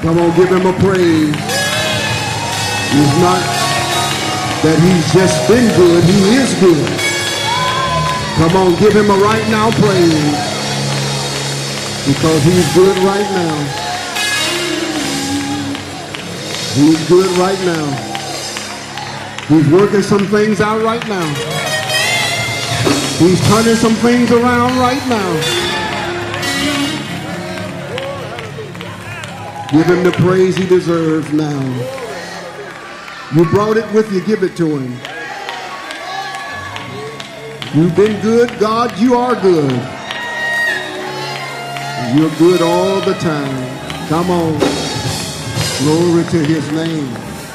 Come on, give him a praise. It's not that he's just been good, he is good. Come on, give him a right now praise, because he's good right now. He's good right now. He's working some things out right now. He's turning some things around right now. Give him the praise he deserves now. You brought it with you, give it to him. You've been good, God, you are good. You're good all the time. Come on. Glory to his name.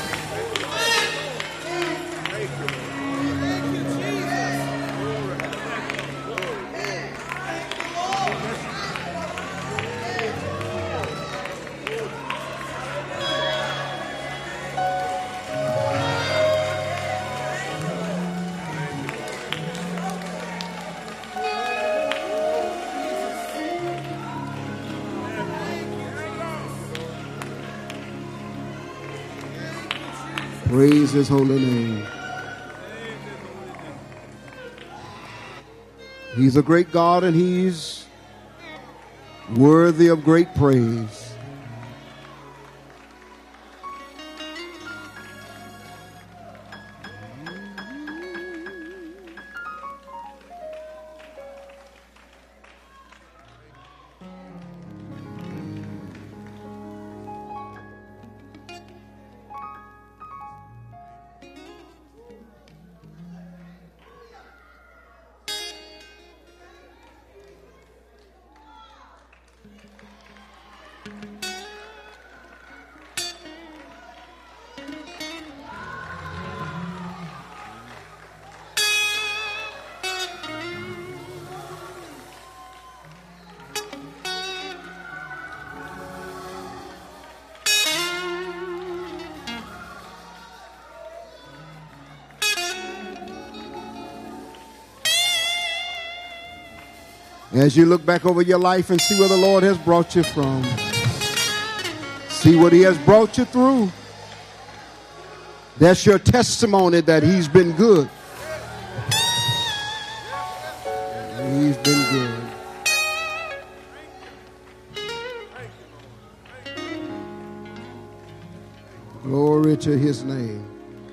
Praise his holy name. He's a great God, and he's worthy of great praise. As you look back over your life and see where the Lord has brought you from, see what he has brought you through, that's your testimony that he's been good. He's been good. Glory to his name.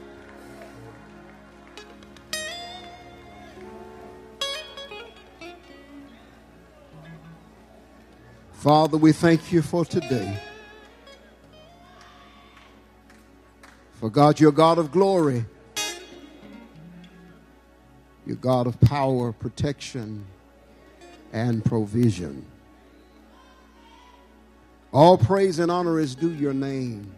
Father, we thank you for today. For God, you're God of glory. You're God of power, protection, and provision. All praise and honor is due your name.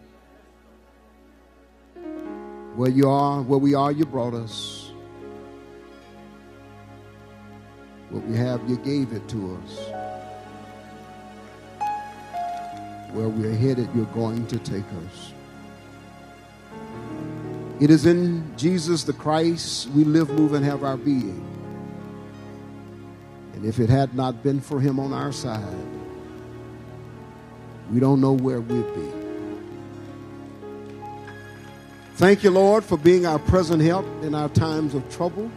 Where you are, where we are, you brought us. What we have, you gave it to us. Where we're headed, you're going to take us. It is in Jesus the Christ we live, move, and have our being. And if it had not been for him on our side, we don't know where we'd be. Thank you, Lord, for being our present help in our times of trouble.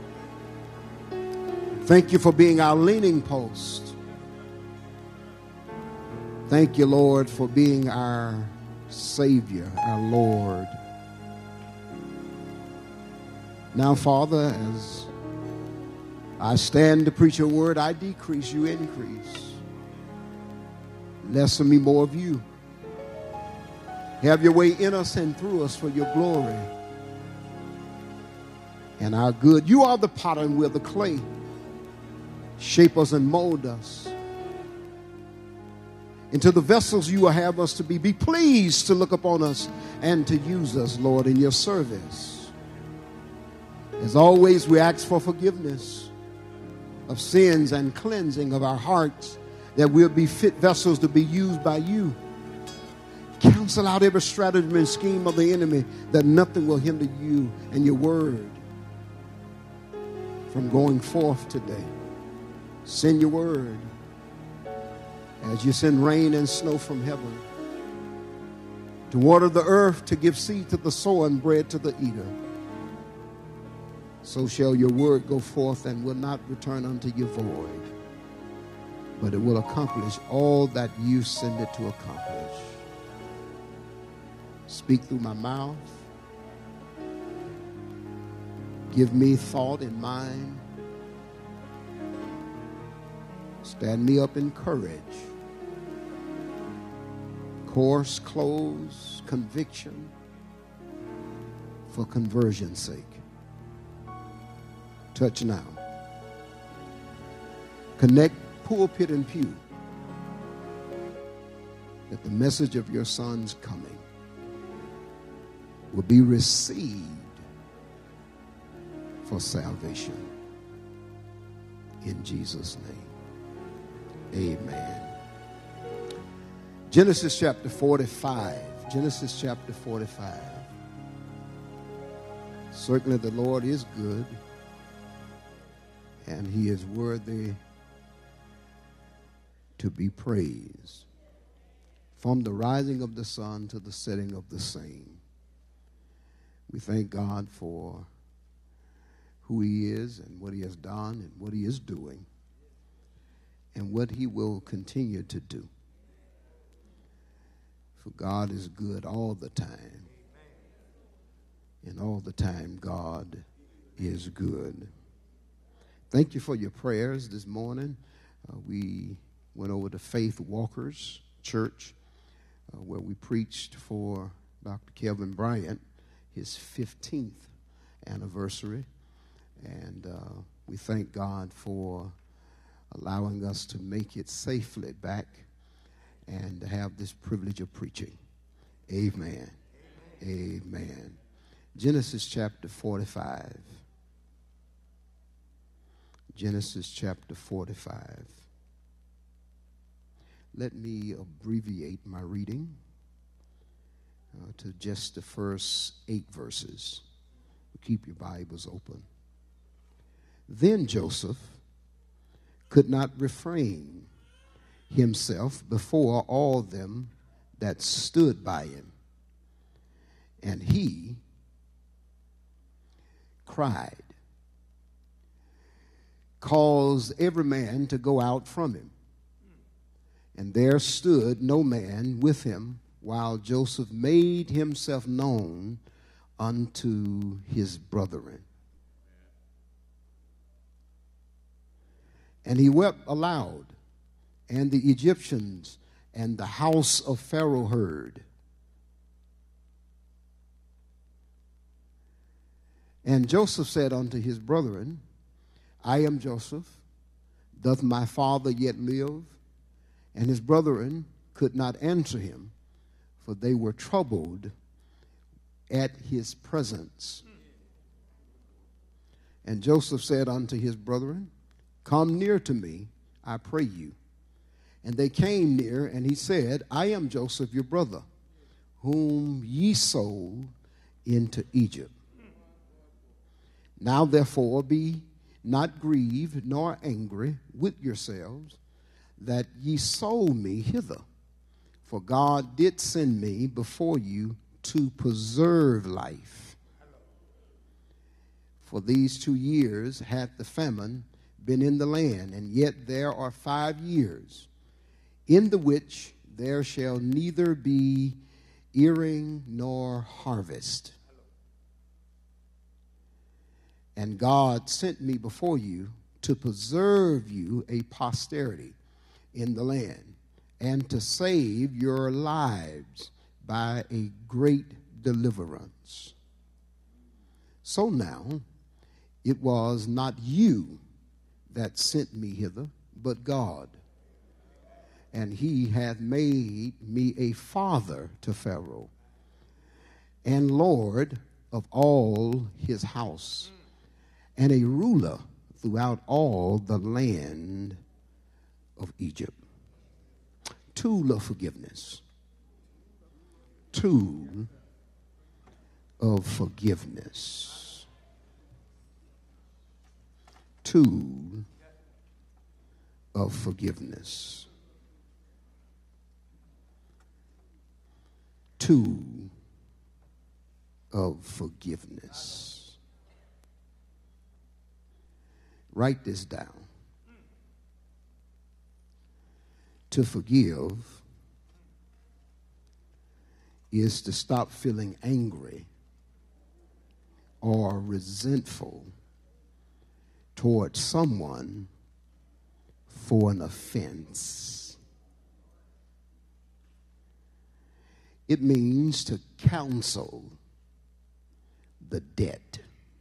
Thank you for being our leaning post. Thank you, Lord, for being our Savior, our Lord. Now, Father, as I stand to preach your word, I decrease, you increase. Less of me, more of you. Have your way in us and through us for your glory and our good. You are the potter and we're the clay. Shape us and mold us into the vessels you will have us to be. Be pleased to look upon us and to use us, Lord, in your service. As always, we ask for forgiveness of sins and cleansing of our hearts, that we'll be fit vessels to be used by you. Cancel out every stratagem and scheme of the enemy, that nothing will hinder you and your word from going forth today. Send your word as you send rain and snow from heaven. to water the earth, to give seed to the sower and bread to the eater. So shall your word go forth and will not return unto you void, but it will accomplish all that you send it to accomplish. Speak through my mouth. Give me thought in mind. Stand me up in courage. Course, close, conviction for conversion's sake. Touch now. Connect pulpit and pew that the message of your son's coming will be received for salvation. In Jesus' name, amen. Genesis chapter 45. Genesis chapter 45. Certainly the Lord is good, and he is worthy to be praised. From the rising of the sun to the setting of the same. We thank God for who he is and what he has done and what he is doing and what he will continue to do. For God is good all the time. And all the time God is good. Thank you for your prayers this morning. We went over to Faith Walkers Church where we preached for Dr. Kevin Bryant his 15th anniversary. And we thank God for allowing us to make it safely back and to have this privilege of preaching. Amen. Amen. Amen. Genesis chapter 45. Genesis chapter 45. Let me abbreviate my reading to just the first 8 verses. Keep your Bibles open. Then Joseph could not refrain himself before all them that stood by him, and he cried, caused every man to go out from him. And there stood no man with him, while Joseph made himself known unto his brethren. And he wept aloud, and the Egyptians and the house of Pharaoh heard. And Joseph said unto his brethren, I am Joseph. Doth my father yet live? And his brethren could not answer him, for they were troubled at his presence. And Joseph said unto his brethren, Come near to me, I pray you. And they came near, and he said, I am Joseph, your brother, whom ye sold into Egypt. Now therefore be not grieved nor angry with yourselves that ye sold me hither. For God did send me before you to preserve life. For these 2 years hath the famine been in the land, and yet there are 5 years, in the which there shall neither be earing nor harvest. And God sent me before you to preserve you a posterity in the land, and to save your lives by a great deliverance. So now it was not you that sent me hither, but God. And he hath made me a father to Pharaoh, and Lord of all his house, and a ruler throughout all the land of Egypt. Tool of forgiveness. Tool of forgiveness. Tool of forgiveness. Tool of forgiveness. Write this down. To forgive is to stop feeling angry or resentful towards someone for an offense. It means to cancel the debt.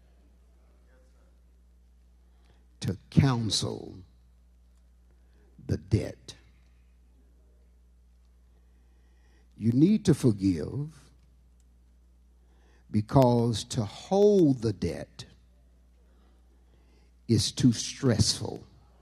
To cancel the debt. You need to forgive because to hold the debt is too stressful.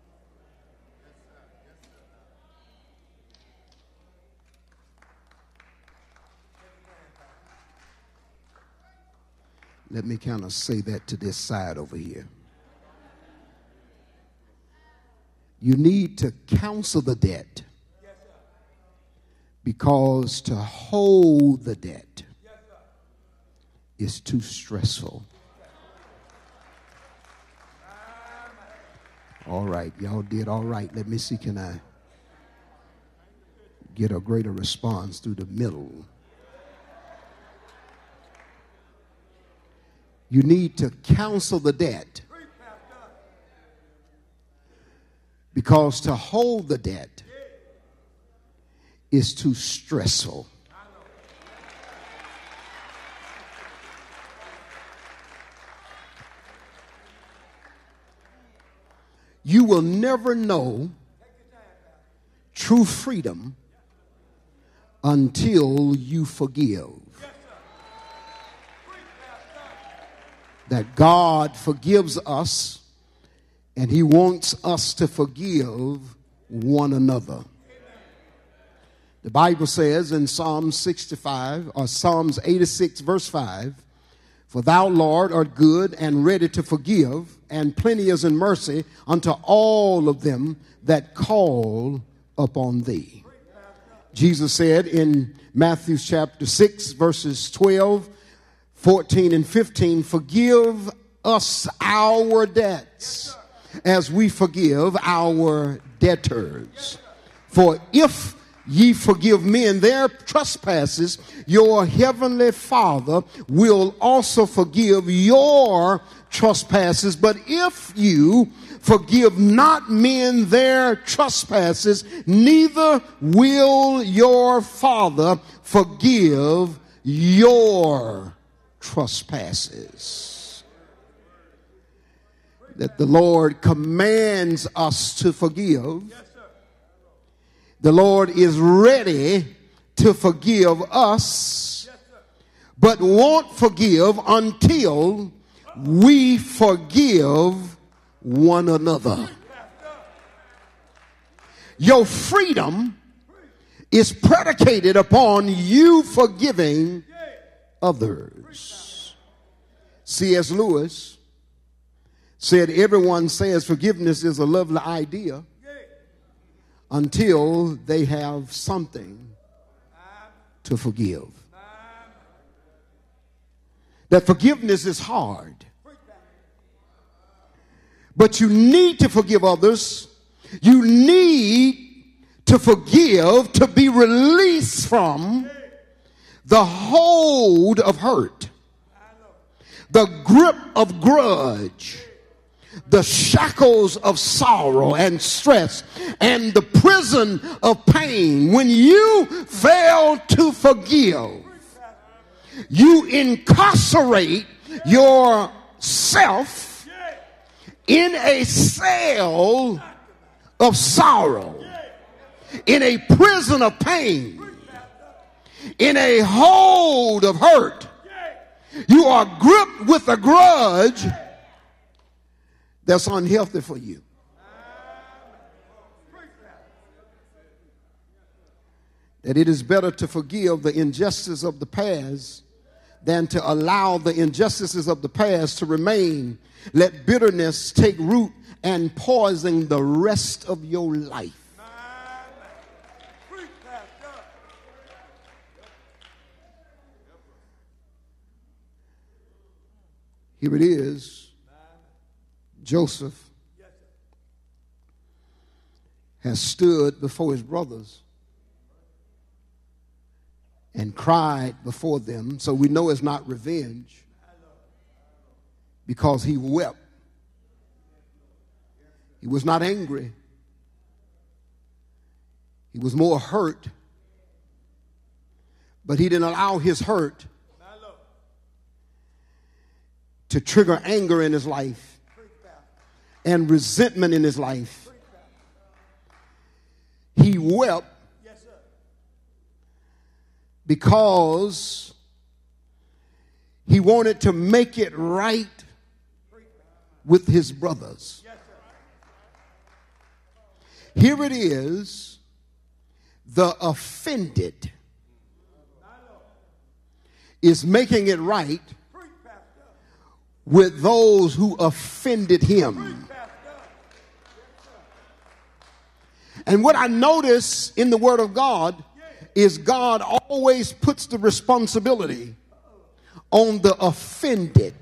Let me kind of say that to this side over here. You need to cancel the debt because to hold the debt is too stressful. All right, y'all did all right. Let me see, can I get a greater response through the middle? You need to cancel the debt because to hold the debt is too stressful. You will never know true freedom until you forgive. That God forgives us and he wants us to forgive one another. The Bible says in Psalm 65 or Psalms 86 verse 5, for thou, Lord, art good and ready to forgive, and plenteous in mercy unto all of them that call upon thee. Jesus said in Matthew chapter 6 verses 12, 14 and 15, forgive us our debts as we forgive our debtors. For if ye forgive men their trespasses, your heavenly Father will also forgive your trespasses. But if you forgive not men their trespasses, neither will your Father forgive your trespasses. That the Lord commands us to forgive. The Lord is ready to forgive us, but won't forgive until we forgive one another. Your freedom is predicated upon you forgiving others. C.S. Lewis said, everyone says forgiveness is a lovely idea until they have something to forgive. That forgiveness is hard. But you need to forgive others. You need to forgive to be released from the hold of hurt, the grip of grudge, the shackles of sorrow and stress, and the prison of pain. When you fail to forgive, you incarcerate yourself in a cell of sorrow, in a prison of pain, in a hold of hurt. You are gripped with a grudge that's unhealthy for you. That it is better to forgive the injustice of the past than to allow the injustices of the past to remain. Let bitterness take root and poison the rest of your life. Here it is. Joseph has stood before his brothers and cried before them. So we know it's not revenge, because he wept. He was not angry. He was more hurt. But he didn't allow his hurt to trigger anger in his life and resentment in his life. He wept because he wanted to make it right with his brothers. Here it is, the offended is making it right with those who offended him. And what I notice in the Word of God is God always puts the responsibility on the offended.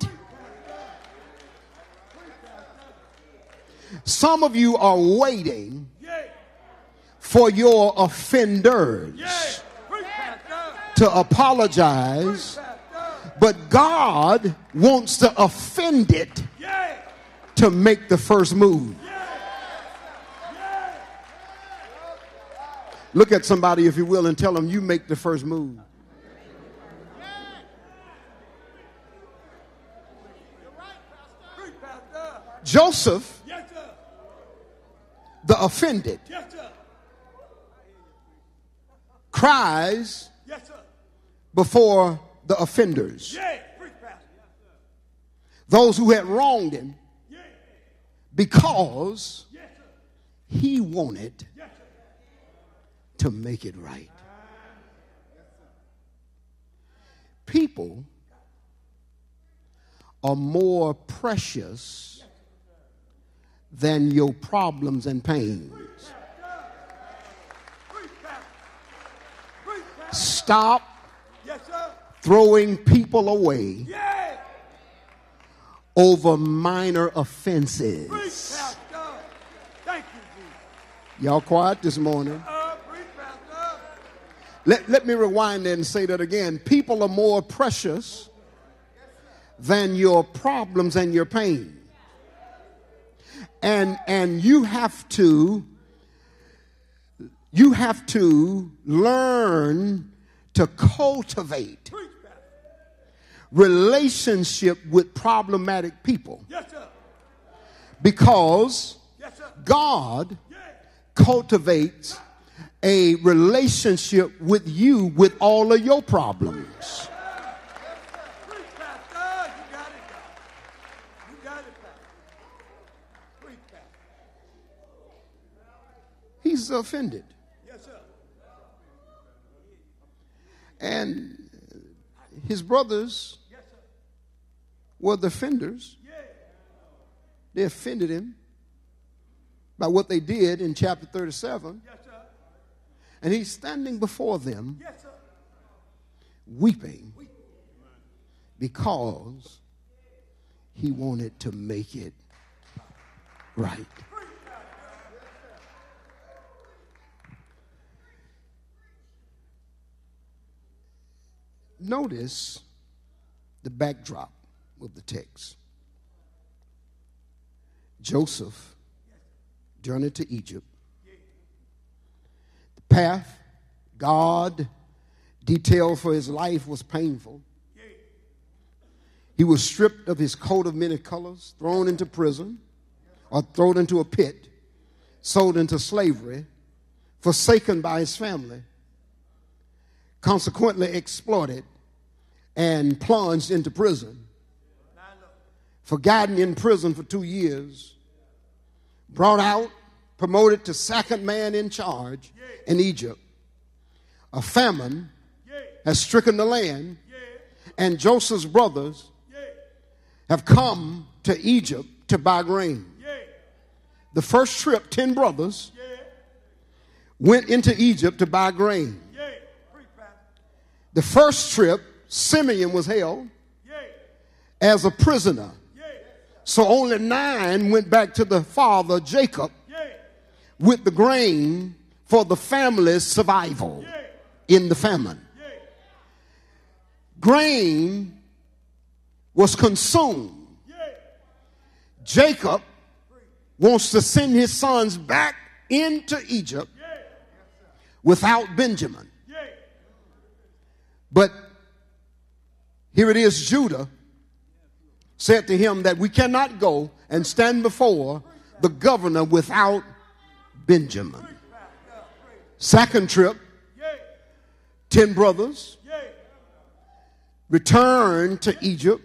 Some of you are waiting for your offenders to apologize, but God wants the offended to make the first move. Look at somebody, if you will, and tell them, you make the first move. Joseph, the offended, cries before the offenders, those who had wronged him, because he wanted to make it right. People are more precious than your problems and pains. Stop throwing people away over minor offenses. Y'all quiet this morning? Let me rewind and say that again. People are more precious than your problems and your pain. And you have to learn to cultivate relationship with problematic people. Because God cultivates a relationship with you with all of your problems. He's offended. And his brothers were the offenders. They offended him by what they did in chapter 37. And he's standing before them weeping because he wanted to make it right. Notice the backdrop of the text. Joseph journeyed to Egypt. The path God detailed for his life was painful. He was stripped of his coat of many colors, thrown into prison, or thrown into a pit, sold into slavery, forsaken by his family, consequently exploited and plunged into prison, forgotten in prison for 2 years, brought out, promoted to second man in charge in Egypt. A famine has stricken the land, and Joseph's brothers have come to Egypt to buy grain. The first trip, 10 brothers went into Egypt to buy grain. The first trip, Simeon was held, as a prisoner. So only 9 went back to the father, Jacob, with the grain for the family's survival in the famine. Grain was consumed. Jacob wants to send his sons back into Egypt without Benjamin. But here it is, Judah said to him that we cannot go and stand before the governor without Benjamin. Second trip, 10 brothers return to Egypt.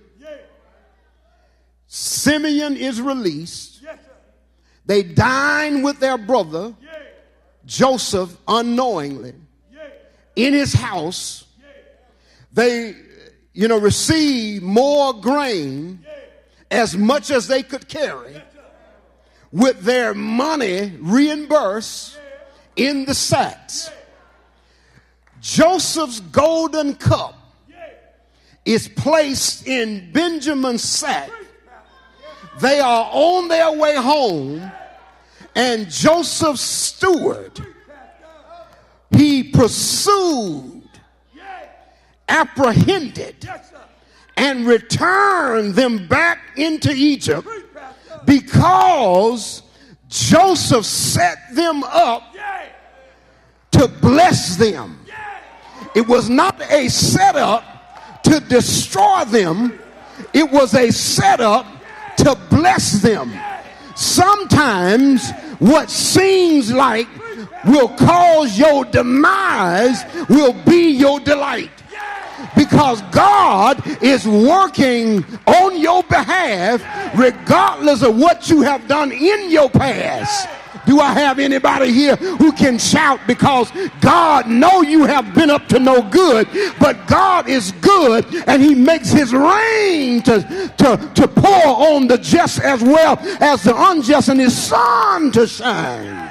Simeon is released. They dine with their brother Joseph unknowingly in his house. They, receive more grain, as much as they could carry, with their money reimbursed in the sacks. Joseph's golden cup is placed in Benjamin's sack. They are on their way home, and Joseph's steward, he pursued, apprehended, and returned them back into Egypt because Joseph set them up to bless them. It was not a setup to destroy them. It was a setup to bless them. Sometimes what seems like will cause your demise will be your delight, because God is working on your behalf regardless of what you have done in your past. Do I have anybody here who can shout? Because God knows you have been up to no good, but God is good, and he makes his rain to pour on the just as well as the unjust, and his sun to shine.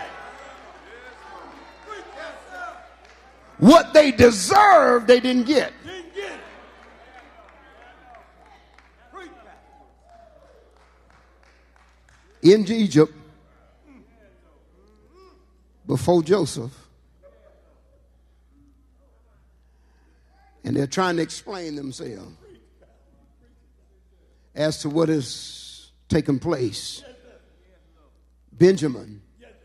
What they deserved, they didn't get. In Egypt, before Joseph, and they're trying to explain themselves as to what has taken place. Benjamin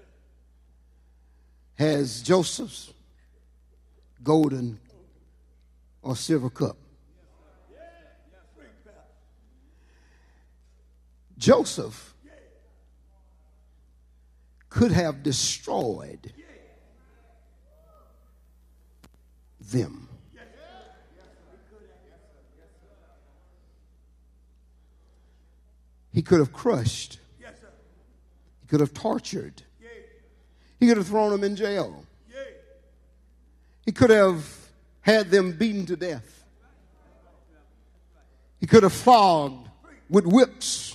has Joseph's golden or silver cup. Joseph could have destroyed them. He could have crushed. He could have tortured. He could have thrown them in jail. He could have had them beaten to death. He could have flogged with whips.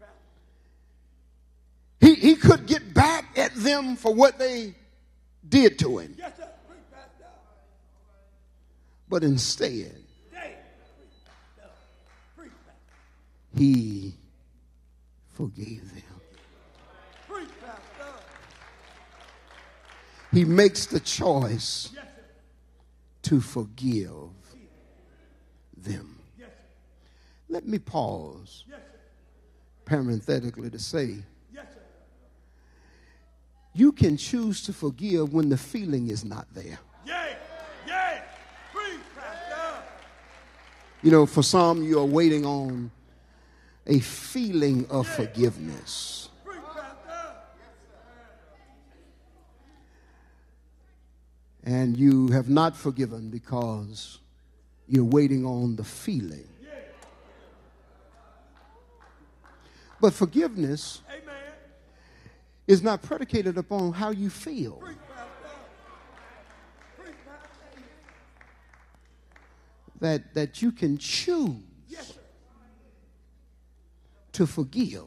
He could get back at them for what they did to him. But instead, he forgave them. He makes the choice to forgive them. Let me pause parenthetically to say, you can choose to forgive when the feeling is not there. For some, you are waiting on a feeling of forgiveness. And you have not forgiven because you're waiting on the feeling. But forgiveness is not predicated upon how you feel. That you can choose to forgive.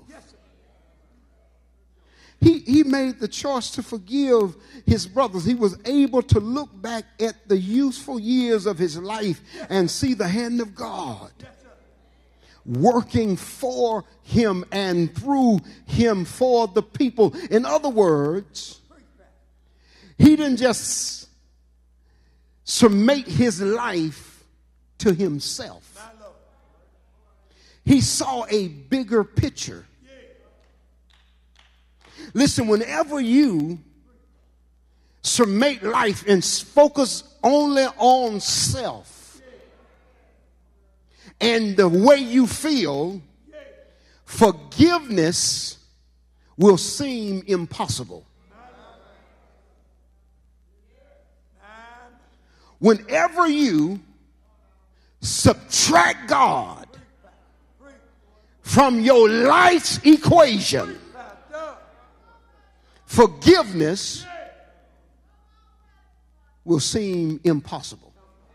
He made the choice to forgive his brothers. He was able to look back at the useful years of his life and see the hand of God working for him and through him for the people. In other words, he didn't just submit his life to himself. He saw a bigger picture. Listen, whenever you submit life and focus only on self and the way you feel, forgiveness will seem impossible. Whenever you subtract God from your life's equation, forgiveness will seem impossible.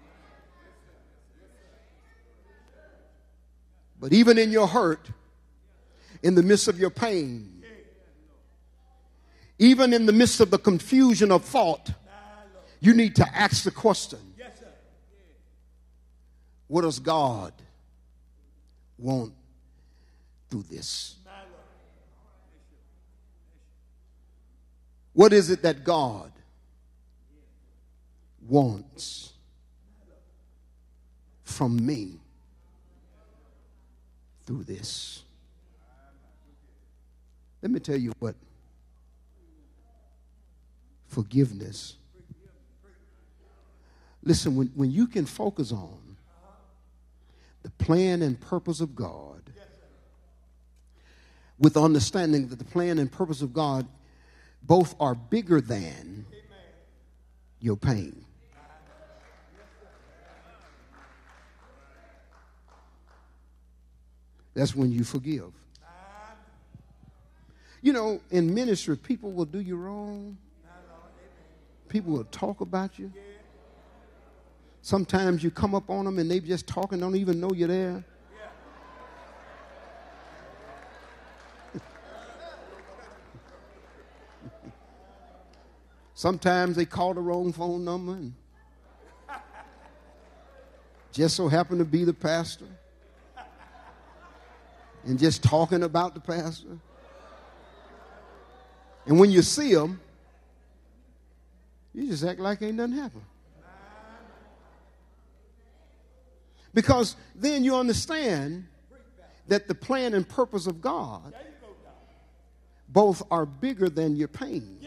But even in your hurt, in the midst of your pain, even in the midst of the confusion of thought, you need to ask the question, what does God want through this? What is it that God wants from me through this? Let me tell you what forgiveness. Listen, when you can focus on the plan and purpose of God, with understanding that the plan and purpose of God both are bigger than your pain. That's when you forgive. You know, in ministry, people will do you wrong. People will talk about you. Sometimes you come up on them and they just talking, don't even know you're there. Sometimes they call the wrong phone number and just so happen to be the pastor and just talking about the pastor. And when you see them, you just act like ain't nothing happened. Because then you understand that the plan and purpose of God both are bigger than your pain.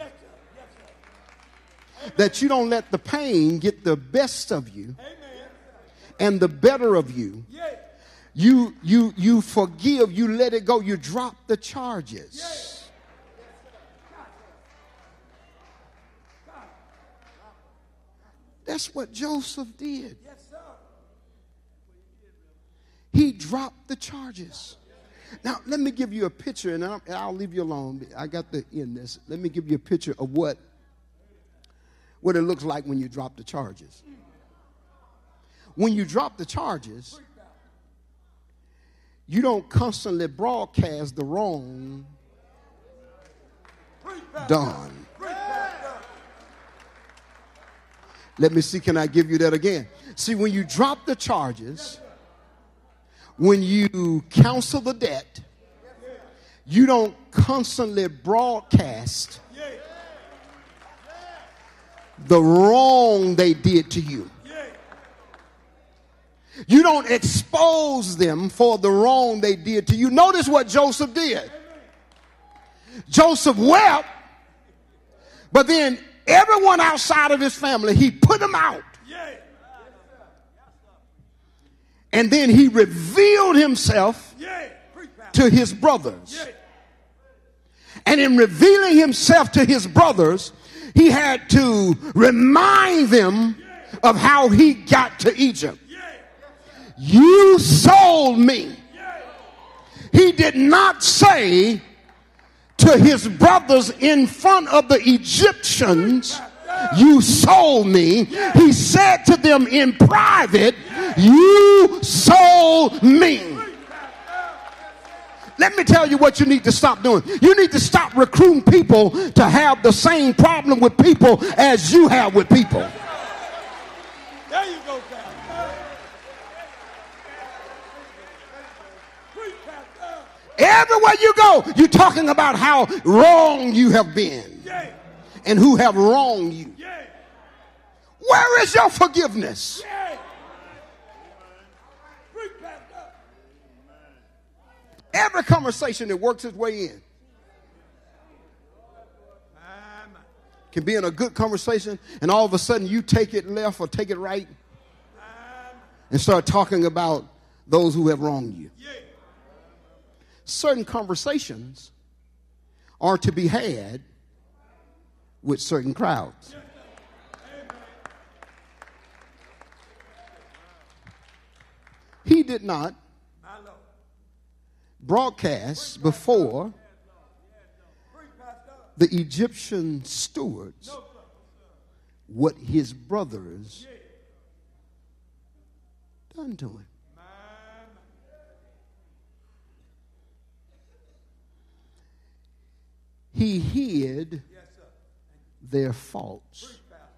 That you don't let the pain get the best of you and the better of you. You forgive, you let it go, you drop the charges. That's what Joseph did. He dropped the charges. Now, let me give you a picture, and I'll leave you alone. I got to end this. Let me give you a picture of what it looks like when you drop the charges. When you drop the charges, you don't constantly broadcast the wrong done. Let me see, can I give you that again? See, when you drop the charges, when you counsel the debt, you don't constantly broadcast the wrong they did to you. You don't expose them for the wrong they did to you. Notice what Joseph did. Joseph wept, but then everyone outside of his family, he put them out. And then he revealed himself to his brothers. And in revealing himself to his brothers, he had to remind them of how he got to Egypt. You sold me. He did not say to his brothers in front of the Egyptians, you sold me. He said to them in private, you sold me. Let me tell you what you need to stop doing. You need to stop recruiting people to have the same problem with people as you have with people. There you go, Everywhere you go, you're talking about how wrong you have been and who have wronged you. Where is your forgiveness? Every conversation that works its way in can be in a good conversation, and all of a sudden you take it left or take it right and start talking about those who have wronged you. Certain conversations are to be had with certain crowds. He did not broadcast before the Egyptian stewards what his brothers done to him. He hid their faults.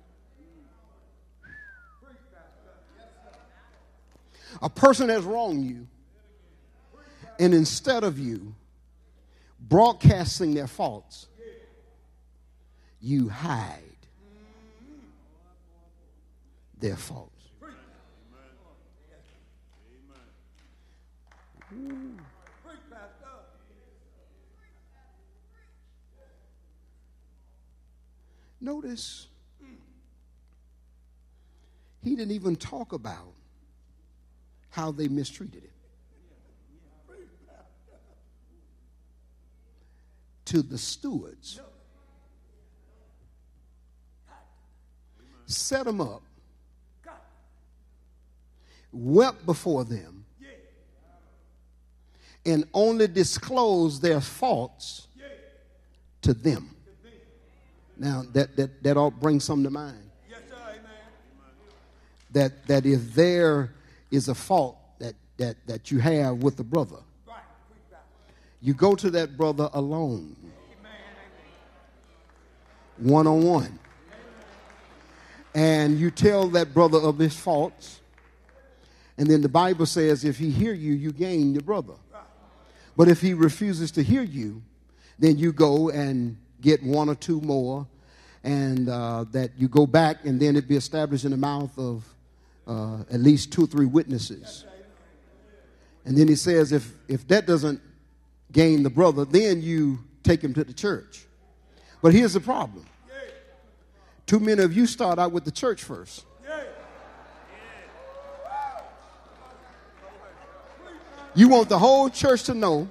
A person has wronged you, and instead of you broadcasting their faults, you hide their faults. Notice, he didn't even talk about how they mistreated him. To the stewards, set them up, wept before them, and only disclosed their faults to them. Now, that all brings something to mind. Yes, sir, amen. That if there is a fault that you have with the brother, you go to that brother alone, one-on-one, and you tell that brother of his faults, and then the Bible says if he hear you, you gain your brother. But if he refuses to hear you, then you go and get one or two more, and that you go back, and then it be established in the mouth of at least 2 or 3 witnesses. And then he says if that doesn't gain the brother, then you take him to the church. But here's the problem. Too many of you start out with the church first. You want the whole church to know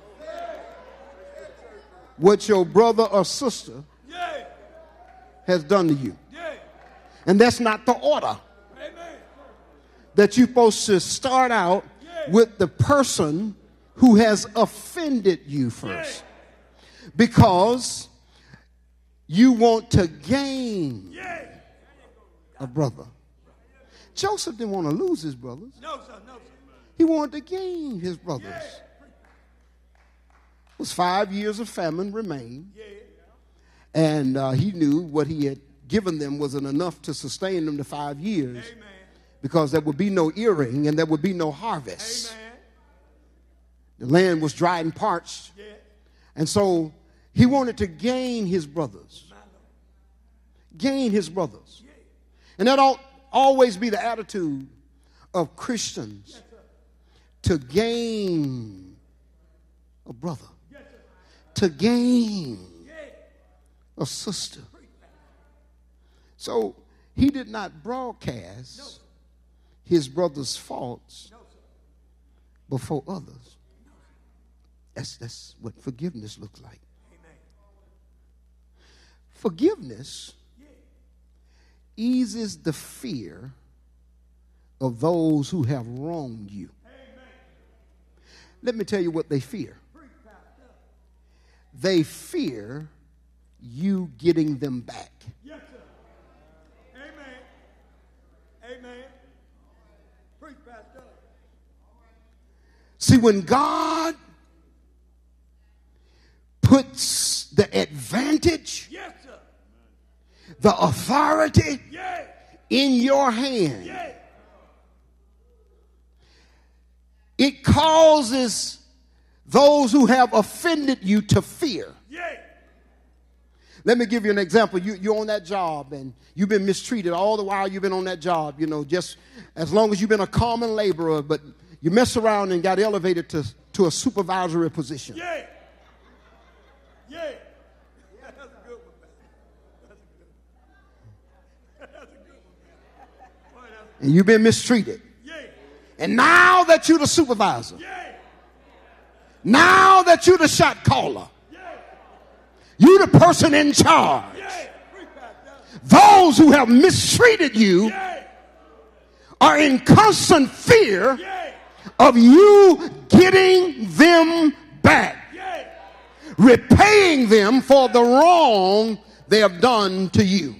what your brother or sister has done to you. And that's not the order. That you're supposed to start out with the person who has offended you first. Because you want to gain a brother. Joseph didn't want to lose his brothers. No, sir, no, sir. He wanted to gain his brothers. It was 5 years of famine remained. And he knew what he had given them wasn't enough to sustain them to 5 years. Amen. Because there would be no earring and there would be no harvest. Amen. The land was dry and parched. Yeah. And so he wanted to gain his brothers. Gain his brothers. Yeah. And that ought always be the attitude of Christians. Yes, to gain a brother. Yes, to gain a sister. So he did not broadcast his brother's faults before others. That's what forgiveness looks like. Forgiveness eases the fear of those who have wronged you. Let me tell you what they fear. They fear you getting them back. Yes, sir. Amen. Amen. Preach, Pastor. See, when God puts the advantage, yes, sir, the authority, yes, in your hand, yes, it causes those who have offended you to fear. Let me give you an example. You're on that job and you've been mistreated all the while you've been on that job, just as long as you've been a common laborer, but you mess around and got elevated to a supervisory position. Yeah. That's a good one, man. That's a good one. And you've been mistreated. And now that you're the supervisor, now that you're the shot caller, you're the person in charge. Those who have mistreated you are in constant fear of you getting them back, repaying them for the wrong they have done to you.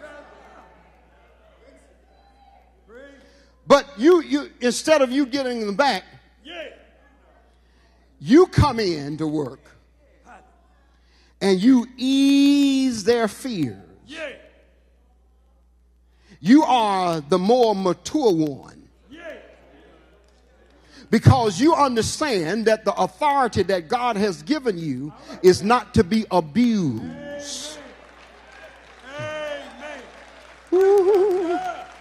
But you instead of you getting them back, you come in to work and you ease their fears. You are the more mature one. Because you understand that the authority that God has given you is not to be abused. Amen.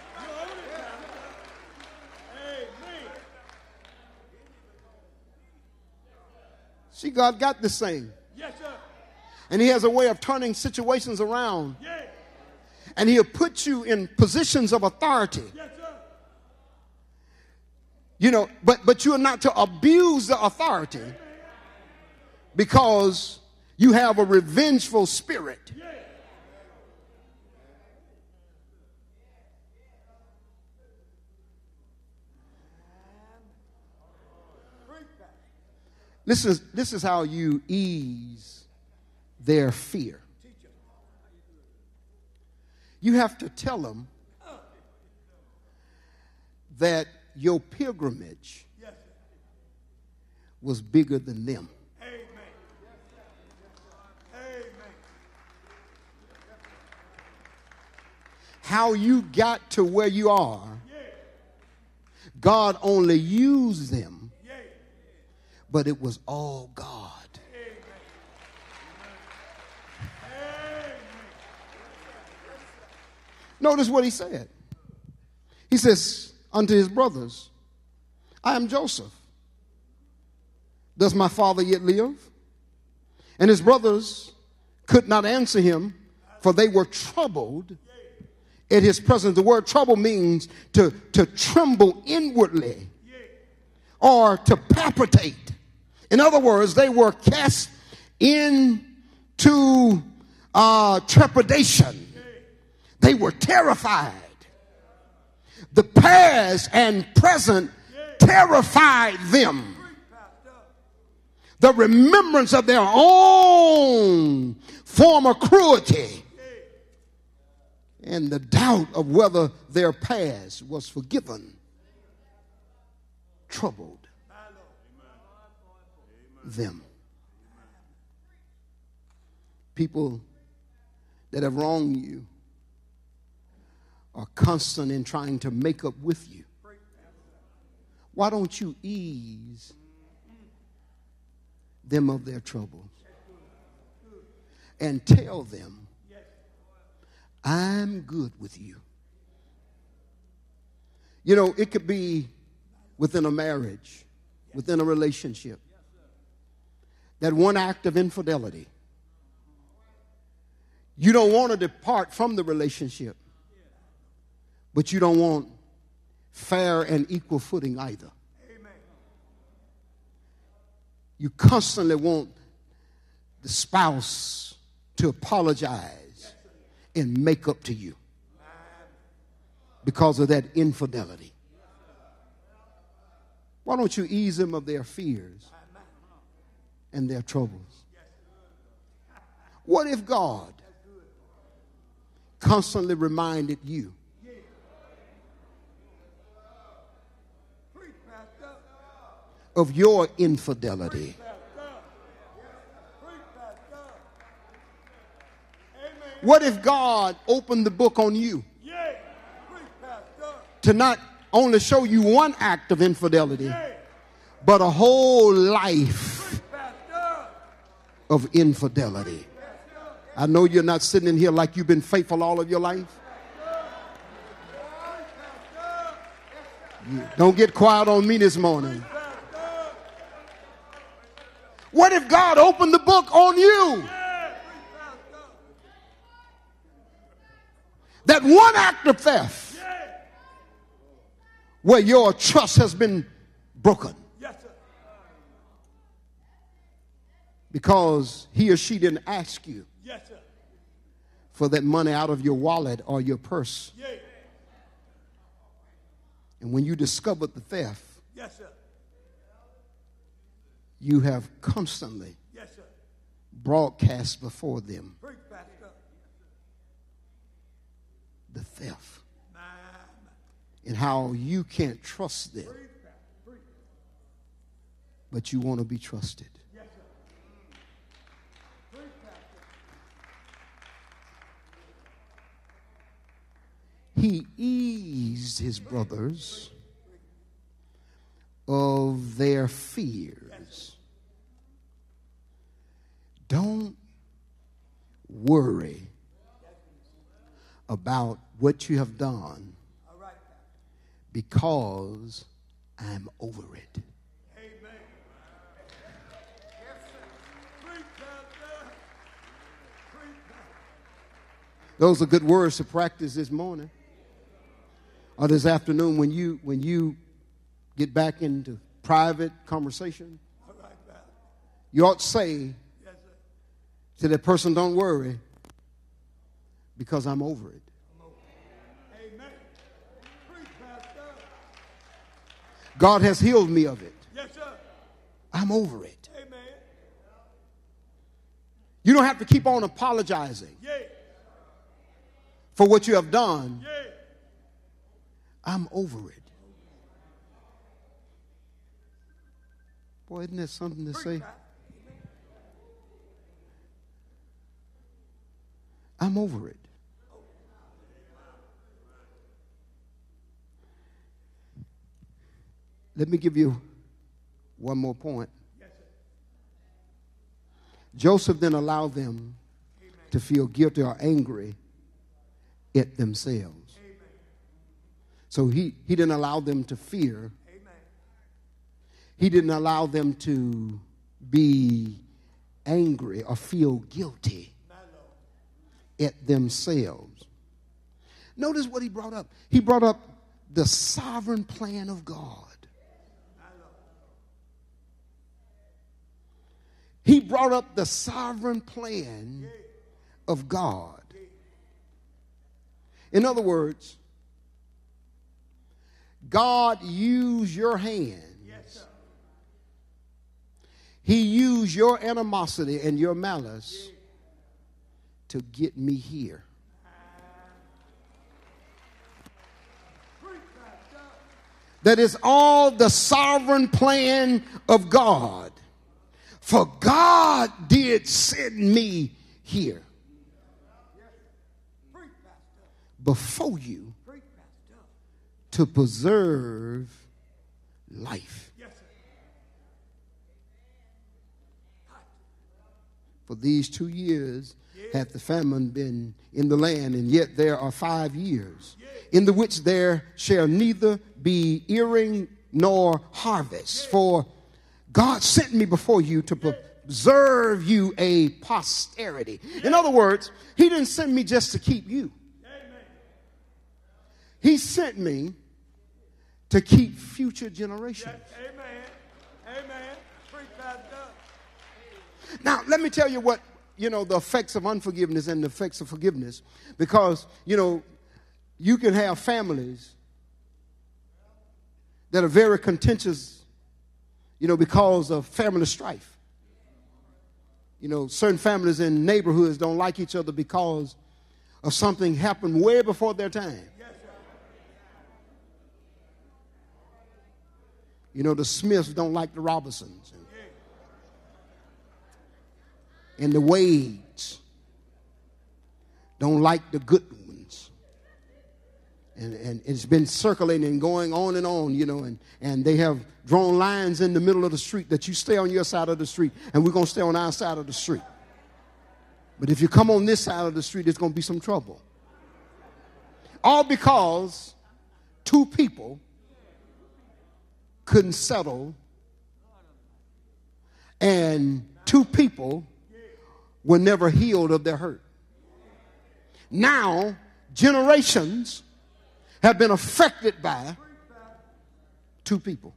See, God got this thing. Yes, sir. And he has a way of turning situations around. Yeah. And he'll put you in positions of authority. Yes, sir. But you're not to abuse the authority because you have a revengeful spirit. Yeah. This is how you ease their fear. You have to tell them that your pilgrimage was bigger than them. Amen. Amen. How you got to where you are, God only used them, but it was all God. Notice what he said. He says unto his brothers, I am Joseph. Does my father yet live? And his brothers could not answer him, for they were troubled at his presence. The word trouble means to tremble inwardly or to palpitate. In other words, they were cast into trepidation. They were terrified. The past and present terrified them. The remembrance of their own former cruelty and the doubt of whether their past was forgiven troubled them. People that have wronged you are constant in trying to make up with you. Why don't you ease them of their troubles and tell them, I'm good with you. It could be within a marriage, within a relationship, that one act of infidelity, you don't want to depart from the relationship, but you don't want fair and equal footing either. Amen. You constantly want the spouse to apologize and make up to you because of that infidelity. Why don't you ease them of their fears and their troubles? What if God constantly reminded you of your infidelity? What if God opened the book on you to not only show you one act of infidelity, but a whole life of infidelity. I know you're not sitting in here like you've been faithful all of your life. Don't get quiet on me this morning. What if God opened the book on you? That one act of theft where your trust has been broken. Because he or she didn't ask you for that money out of your wallet or your purse. And when you discovered the theft, you have constantly broadcast before them the theft and how you can't trust them, but you want to be trusted. He eased his brothers of their fears. Don't worry about what you have done because I'm over it. Those are good words to practice this morning or this afternoon when you get back into private conversation. You ought to say to that person, don't worry, because I'm over it. God has healed me of it. I'm over it. You don't have to keep on apologizing for what you have done. I'm over it. Boy, isn't that something to say? I'm over it. Let me give you one more point. Joseph then allowed them to feel guilty or angry at themselves. So he didn't allow them to fear. He didn't allow them to be angry or feel guilty at themselves. Notice what he brought up. He brought up the sovereign plan of God. He brought up the sovereign plan of God. In other words, God used your hands. He used your animosity and your malice to get me here. That is all the sovereign plan of God. For God did send me here before you to preserve life. For these 2 years hath the famine been in the land, and yet there are 5 years in the which there shall neither be earing nor harvest. For God sent me before you to preserve you a posterity. In other words, he didn't send me just to keep you. He sent me to keep future generations. Now, let me tell you what, the effects of unforgiveness and the effects of forgiveness. Because, you can have families that are very contentious, because of family strife. Certain families in neighborhoods don't like each other because of something happened way before their time. The Smiths don't like the Robinsons. And the Wades don't like the Goodwins. And it's been circulating and going on, and they have drawn lines in the middle of the street that you stay on your side of the street, and we're going to stay on our side of the street. But if you come on this side of the street, there's going to be some trouble. All because two people couldn't settle, and two people were never healed of their hurt. Now, generations have been affected by two people.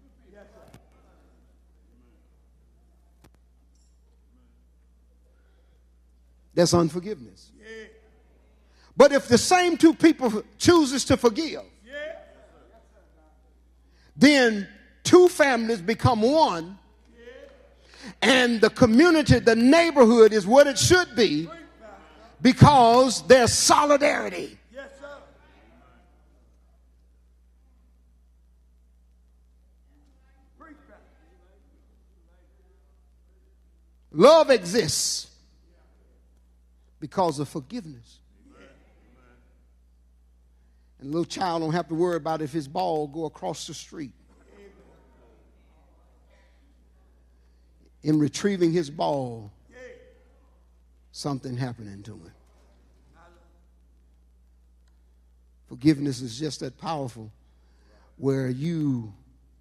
That's unforgiveness. But if the same two people chooses to forgive, then two families become one, and the community, the neighborhood is what it should be because there's solidarity. Love exists because of forgiveness. And a little child don't have to worry about if his ball go across the street. In retrieving his ball, something happening to him. Forgiveness is just that powerful, where you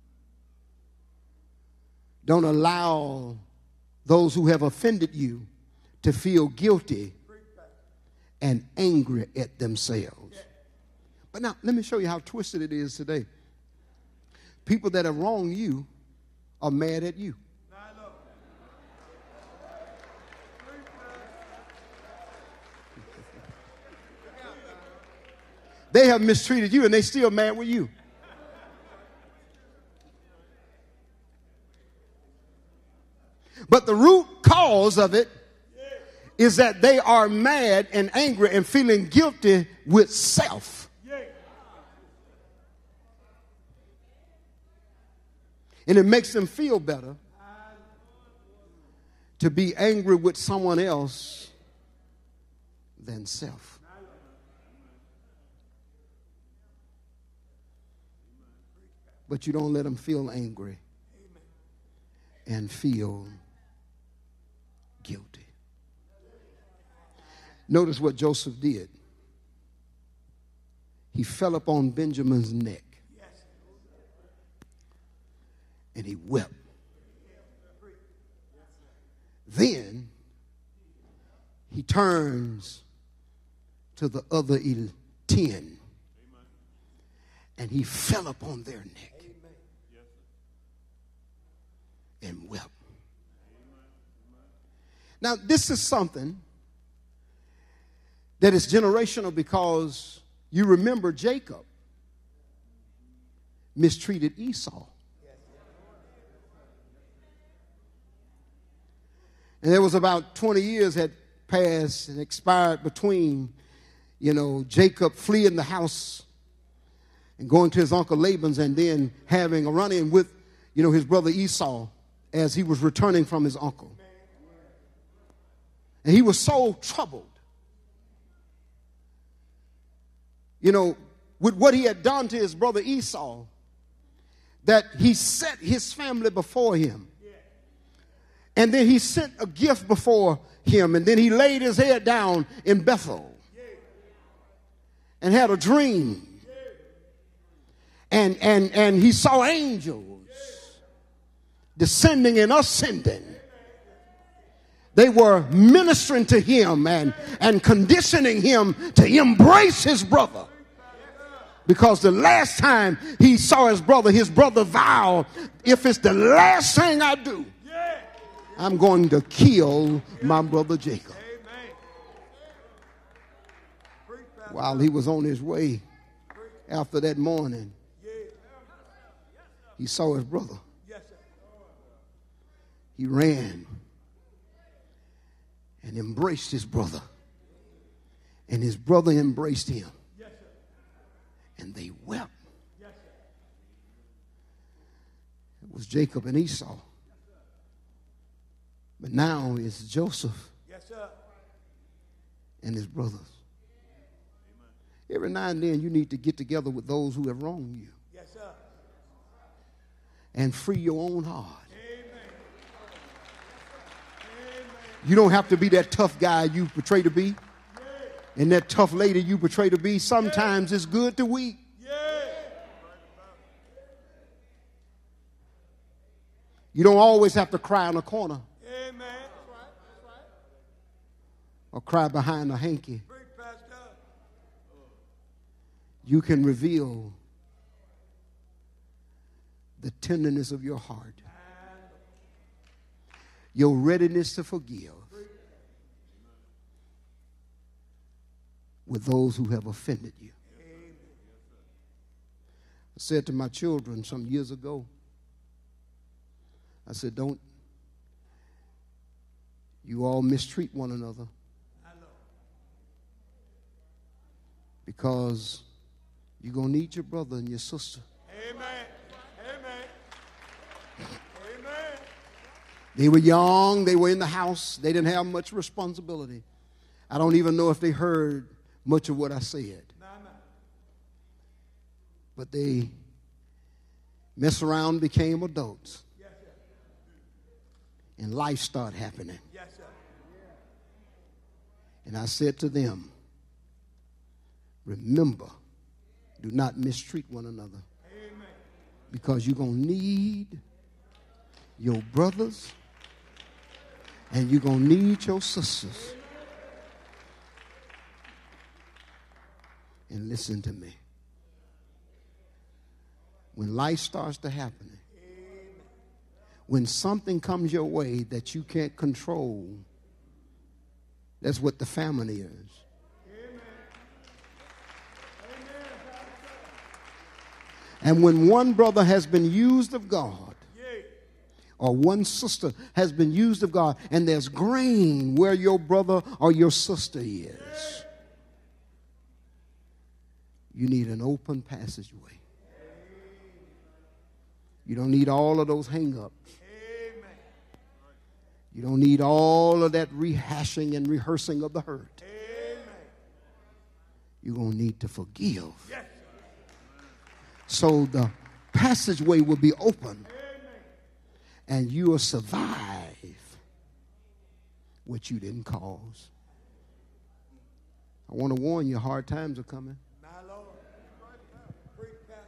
don't allow those who have offended you to feel guilty and angry at themselves. But now, let me show you how twisted it is today. People that have wronged you are mad at you. They have mistreated you and they still mad with you. But the root cause of it is that they are mad and angry and feeling guilty with self. And it makes them feel better to be angry with someone else than self. But you don't let them feel angry and feel guilty. Notice what Joseph did. He fell upon Benjamin's neck and he wept. Then he turns to the other 10 and he fell upon their neck and wept. Now, this is something that is generational because you remember Jacob mistreated Esau. And there was about 20 years had passed and expired between, Jacob fleeing the house and going to his uncle Laban's and then having a run-in with, his brother Esau as he was returning from his uncle. And he was so troubled, with what he had done to his brother Esau, that he set his family before him. And then he sent a gift before him. And then he laid his head down in Bethel and had a dream. And he saw angels descending and ascending. They were ministering to him and conditioning him to embrace his brother. Because the last time he saw his brother vowed, if it's the last thing I do, I'm going to kill my brother Jacob. While he was on his way after that morning, he saw his brother. He ran and embraced his brother. And his brother embraced him. And they wept. It was Jacob and Esau. But now it's Joseph and his brothers. Every now and then you need to get together with those who have wronged you. Yes, sir. And free your own heart. Amen. You don't have to be that tough guy you portray to be. And that tough lady you portray to be. Sometimes it's good to weep. You don't always have to cry in a corner. Amen. That's right. That's right. Or cry behind a hanky. Preach, Pastor. You can reveal the tenderness of your heart, your readiness to forgive with those who have offended you. I said to my children some years ago, I said, don't you all mistreat one another, because you're going to need your brother and your sister. Amen. Amen. Amen. They were young. They were in the house. They didn't have much responsibility. I don't even know if they heard much of what I said. No. But they messed around, became adults. Yes, sir. And life started happening. Yes, sir. And I said to them, remember, do not mistreat one another. Amen. Because you're going to need your brothers and you're going to need your sisters. And listen to me. When life starts to happen, when something comes your way that you can't control, that's what the family is. And when one brother has been used of God, or one sister has been used of God, and there's grain where your brother or your sister is, you need an open passageway. You don't need all of those hang-ups. You don't need all of that rehashing and rehearsing of the hurt. You're going to need to forgive. So the passageway will be open. And you will survive what you didn't cause. I want to warn you, hard times are coming. My Lord. Preach, Pastor.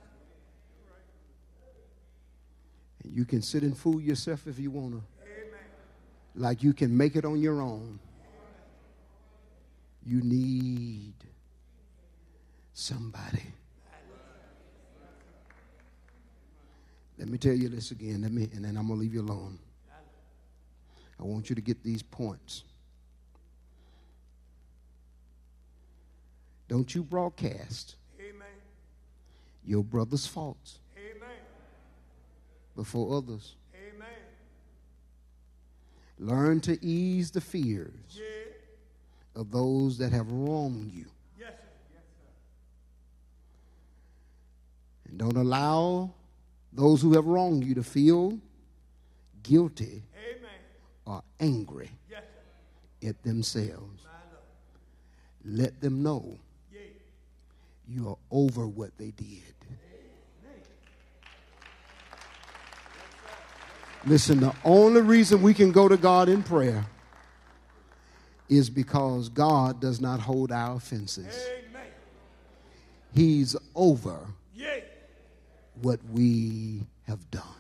And you can sit and fool yourself if you want to. Amen. Like you can make it on your own. You need somebody. Let me tell you this again, and then I'm going to leave you alone. I want you to get these points. Don't you broadcast your brother's faults before others. Learn to ease the fears of those that have wronged you. And don't allow those who have wronged you to feel guilty or angry at themselves. Let them know you are over what they did. Listen, the only reason we can go to God in prayer is because God does not hold our offenses. He's over what we have done.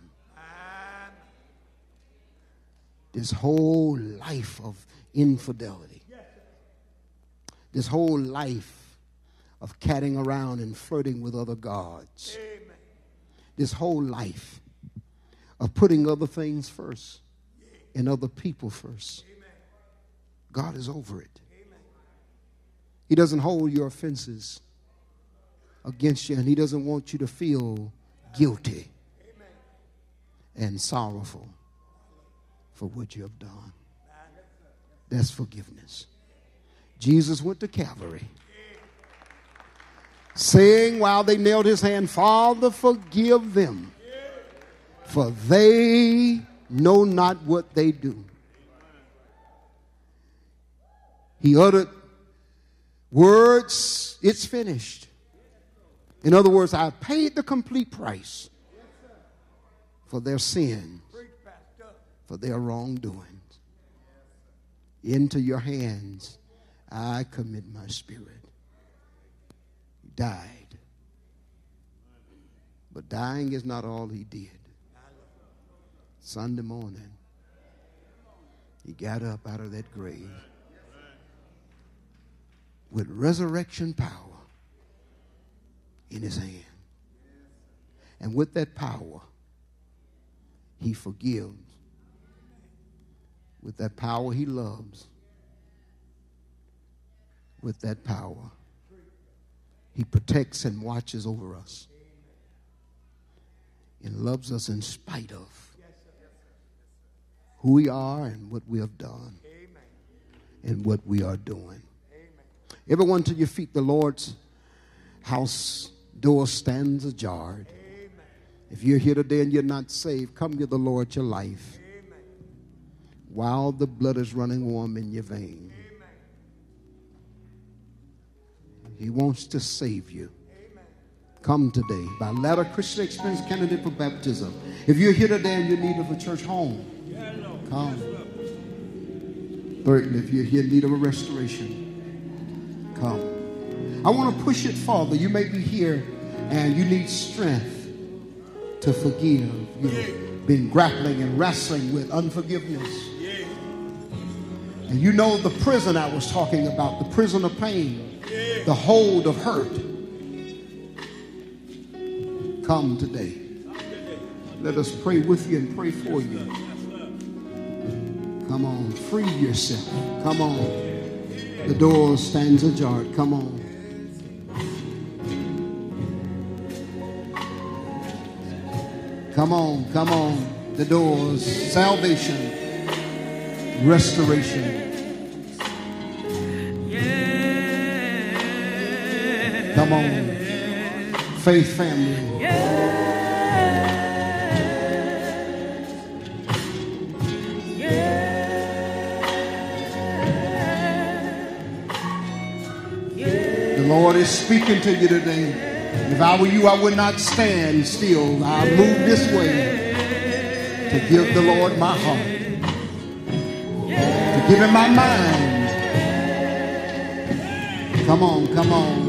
This whole life of infidelity, this whole life of catting around and flirting with other gods, this whole life of putting other things first and other people first, God is over it. He doesn't hold your offenses against you, and he doesn't want you to feel guilty and sorrowful for what you have done. That's forgiveness. Jesus went to Calvary saying while they nailed his hand, Father, forgive them, for they know not what they do. He uttered Words, it's finished. In other words, I paid the complete price for their sins, for their wrongdoings. Into your hands I commit my spirit. He died. But dying is not all he did. Sunday morning, he got up out of that grave with resurrection power in his hand. And with that power, he forgives. With that power, he loves. With that power, he protects and watches over us and loves us in spite of who we are and what we have done and what we are doing. Everyone to your feet, the Lord's house door stands ajar. If you're here today and you're not saved, come to the Lord your life while the blood is running warm in your veins. He wants to save you. Come today. Bilateral Christian Experience candidate for baptism. If you're here today and you're in need of a church home, come. Thirdly, if you're here in need of a restoration, come. I want to push it farther. You may be here and you need strength to forgive. You've been grappling and wrestling with unforgiveness. And you know the prison I was talking about, the prison of pain, the hold of hurt. Come today. Let us pray with you and pray for you. Come on, free yourself. Come on. The door stands ajar. Come on. Come on, come on. The doors, salvation, restoration. Come on. Faith family. The Lord is speaking to you today. If I were you, I would not stand still. I'll move this way to give the Lord my heart, to give him my mind. Come on, come on.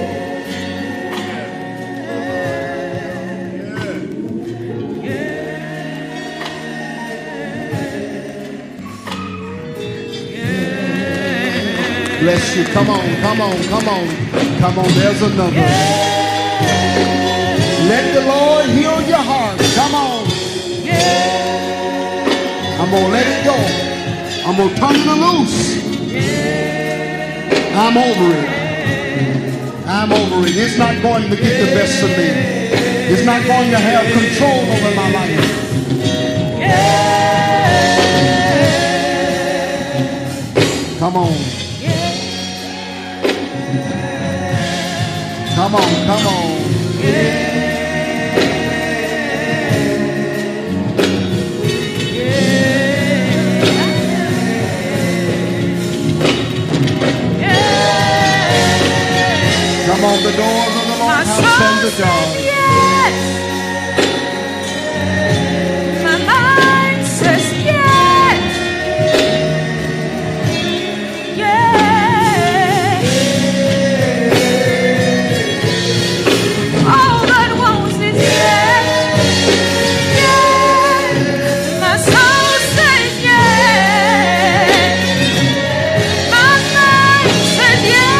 Bless you. Come on, come on, come on. Come on, there's another. Let the Lord heal your heart. Come on. I'm going to let it go. I'm going to turn it loose. I'm over it. I'm over it. It's not going to get the best of me. It's not going to have control over my life. Come on. Come on, come on. Come on, the doors of the Lord house stand ajar. Yes. My mind says yes. Yes. All that wants is yes. Yes. My soul says yes. My mind says yes.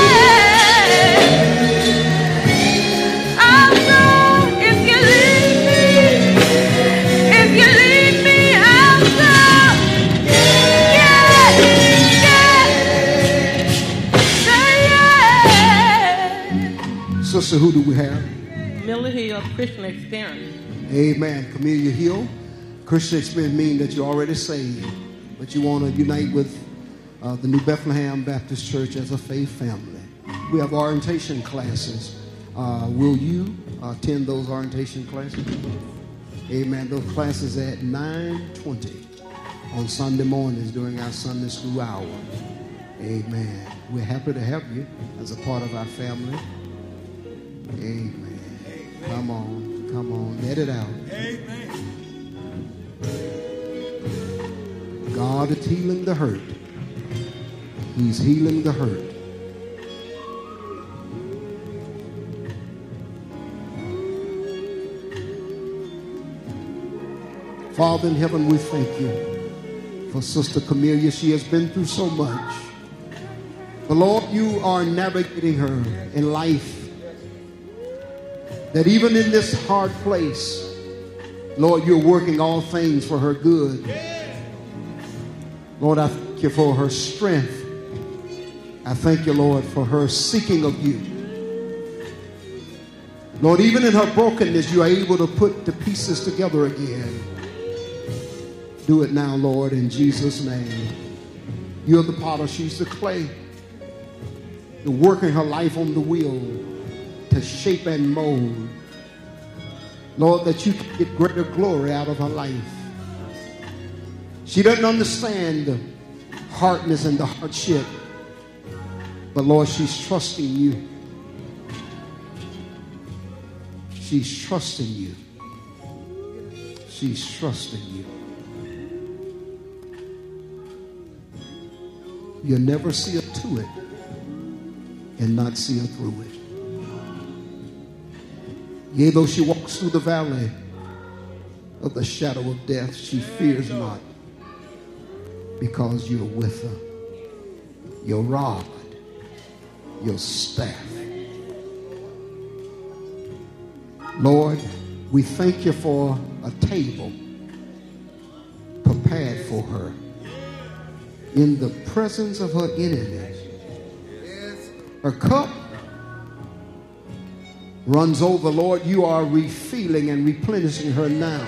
Sister, who do we have? Miller Hill Christian Experience. Amen. Camellia Hill. Christian Experience means that you're already saved, but you want to unite with the New Bethlehem Baptist Church as a faith family. We have orientation classes. Will you attend those orientation classes? Amen. Those classes at 9:20 on Sunday mornings during our Sunday school hour. Amen. We're happy to have you as a part of our family. Amen. Come on, come on, let it out. Amen. God is healing the hurt. He's healing the hurt. Father in heaven, we thank you for Sister Camelia. She has been through so much. But Lord, you are navigating her in life. That even in this hard place, Lord, you're working all things for her good. Lord, I thank you for her strength. I thank you, Lord, for her seeking of you. Lord, even in her brokenness, you are able to put the pieces together again. Do it now, Lord, in Jesus' name. You're the potter, she's the clay. You're working her life on the wheel to shape and mold. Lord, that you can get greater glory out of her life. She doesn't understand the hardness and the hardship. But Lord, she's trusting you. She's trusting you. She's trusting you. You'll never see her to it and not see her through it. Yea, though she walks through the valley of the shadow of death, she fears not, because you're with her. Your rod, your staff. Lord, we thank you for a table prepared for her in the presence of her enemies. Her cup runs over. Lord, you are refilling and replenishing her now.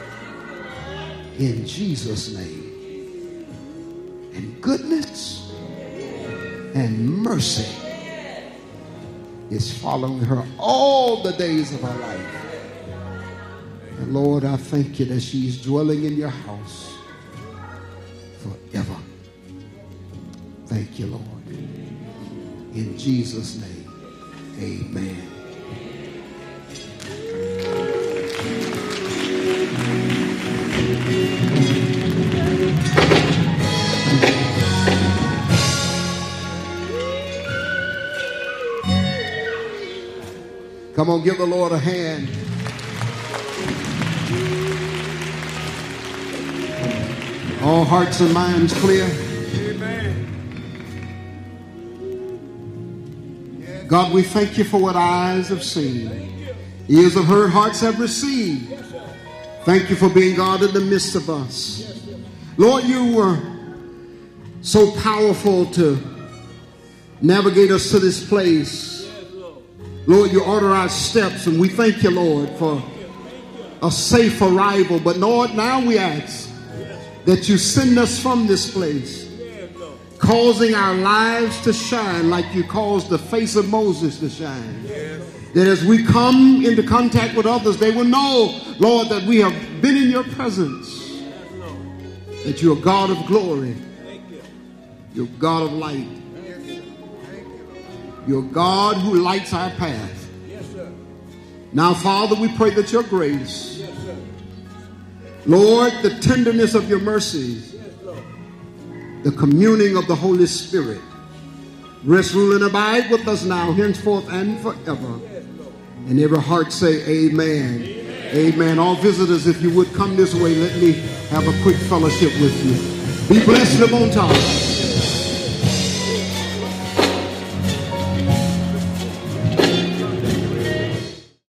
In Jesus' name. And goodness and mercy is following her all the days of her life. And Lord, I thank you that she's dwelling in your house forever. Thank you, Lord. In Jesus' name, amen. Come on, give the Lord a hand. All hearts and minds clear. God, we thank you for what eyes have seen, ears have heard, hearts have received. Thank you for being God in the midst of us. Lord, you were so powerful to navigate us to this place. Lord, you order our steps, and we thank you, Lord, for a safe arrival. But Lord, now we ask that you send us from this place, causing our lives to shine like you caused the face of Moses to shine. That as we come into contact with others, they will know, Lord, that we have been in your presence. That you're God of glory. You're God of light. You're God who lights our path. Now, Father, we pray that your grace, Lord, the tenderness of your mercies, the communing of the Holy Spirit, rest, rule, and abide with us now, henceforth, and forever. And every heart say amen. Amen. All visitors, if you would come this way, let me have a quick fellowship with you. Be blessed and on top.